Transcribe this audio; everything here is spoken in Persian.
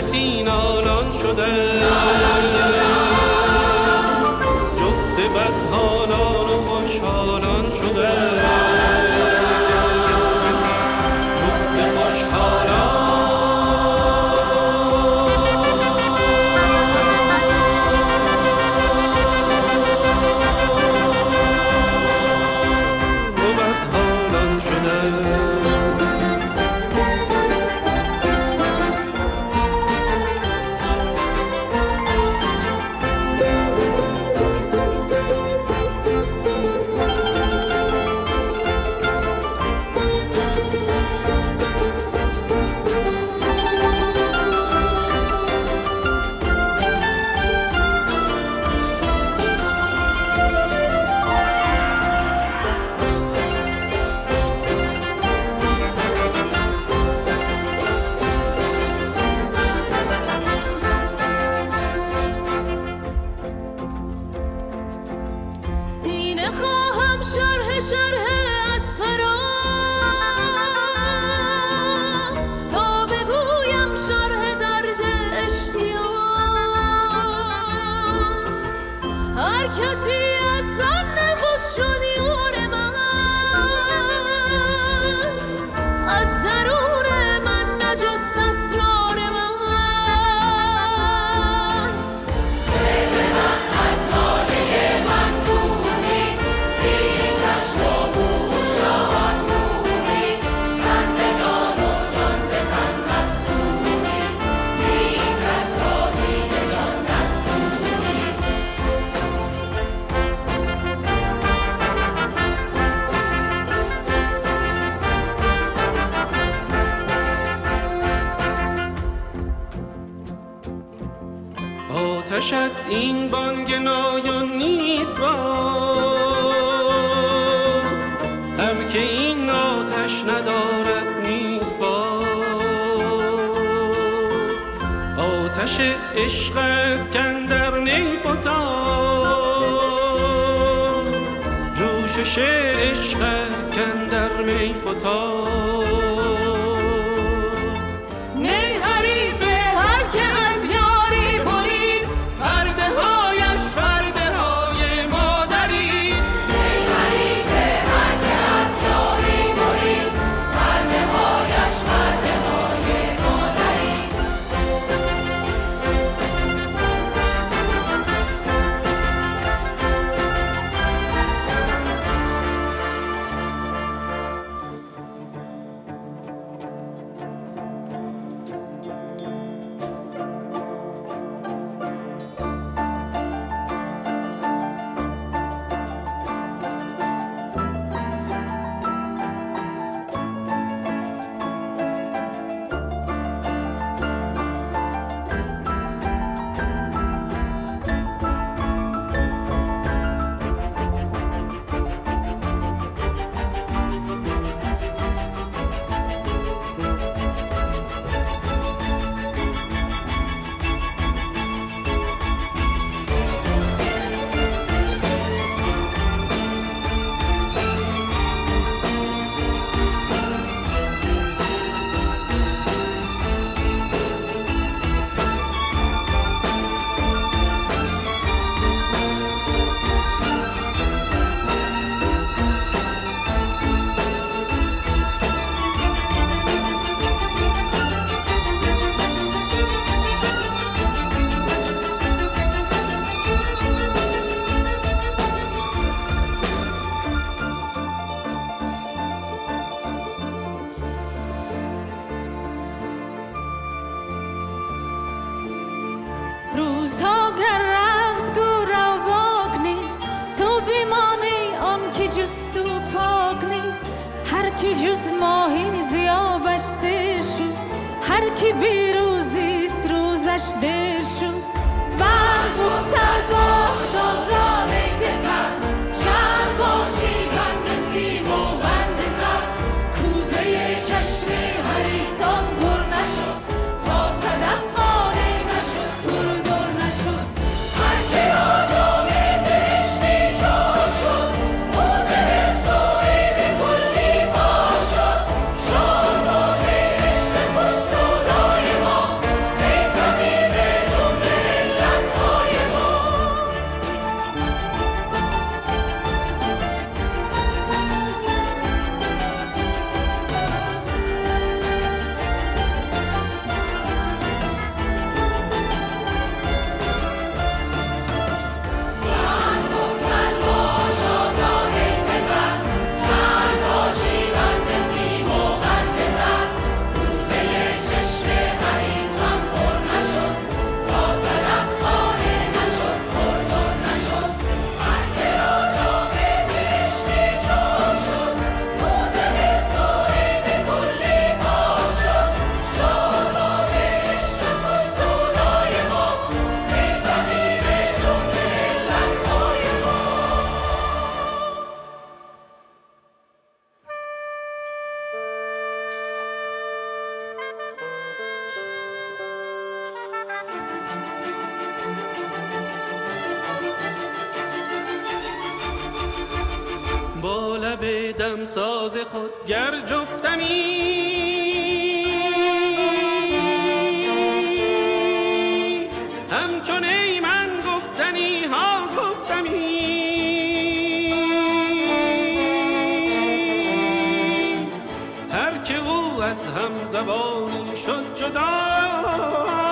ملتی نالان شده، جفت بدحالان و خوشحالان شده، جفت خوشحالان. آتش است این بانگ نایون نیست با، هر که این آتش ندارد نیست با. آتش عشق است کاندر نی فتاد، جوشش عشق است کاندر می فتاد. جز ماهی زیابش سیر شد، هر کی بیروزیست روزش دیر شد. من بوسل باش آزاده پسر، چند باشی بند سیم و بند زر. کوزه چشم حریصان پر نشد، تا صدف قانع نشد پر دور نشد. هر کی را جام زشتی چار شد، حوض حرص و عیب کلی پار شد. شاد باشه عشق خوش سودای ما، دمساز خود گر جفتمی همچون ای من گفتنی ها گفتمی هر که او از هم زبانی شد جدا